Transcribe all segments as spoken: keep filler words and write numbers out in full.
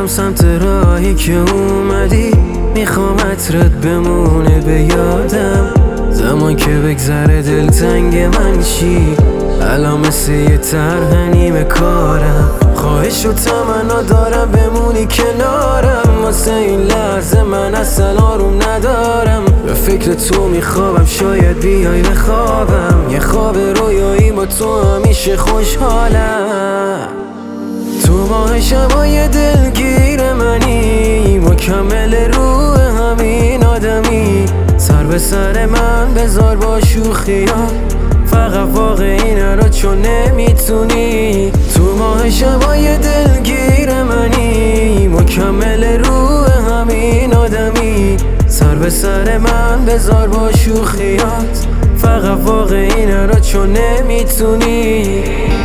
میرم سمت راهی که اومدی، میخوام عطرت بمونه به یادم. زمان که بگذره دلتنگ من چی، الان مثل یه طرح نیمه کارم. خواهش و تمنا دارم بمونی کنارم، واسه این لحظه من اصلا آروم ندارم. به فکر تو میخوابم، شاید بیای بخوابم. یه خواب رویایی با تو همیشه خوشحالم. تو ماه شبای دلگیر منی، مکمل روح همین آدمی. سر به سر من بذار با شوخیات، فقط واقعی نرا چون نمیتونی. تو ماه شبای دلگیر منی، مکمل روح همین آدمی. سر به سر من بذار با شوخیات، فقط واقعی نرا چون نمیتونی.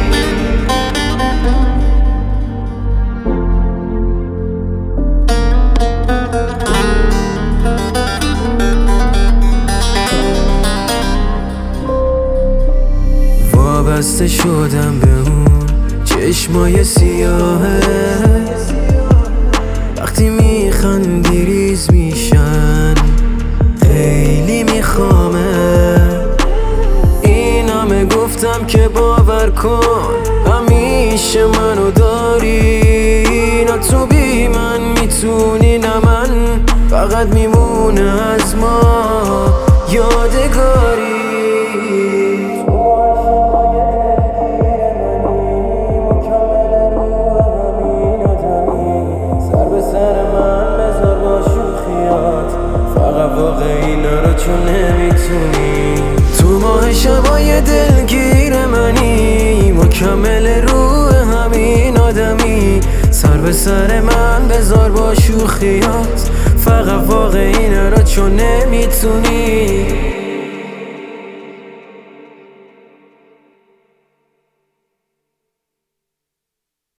وابسته شدم به اون چشمای سیاهه، وقتی میخندی ریز میشن، خیلی میخوامه. این همه گفتم که باور کن، همیشه منو داری. نه تو بی من میتونی نه من، فقط میمونه از ما یادگاری. واقعی نرا چون نمیتونی. تو ماه شبای دلگیر منی، مکمل روح همین آدمی. سر به سر من بذار با شوخیات، فقط واقعی نرا چون نمیتونی.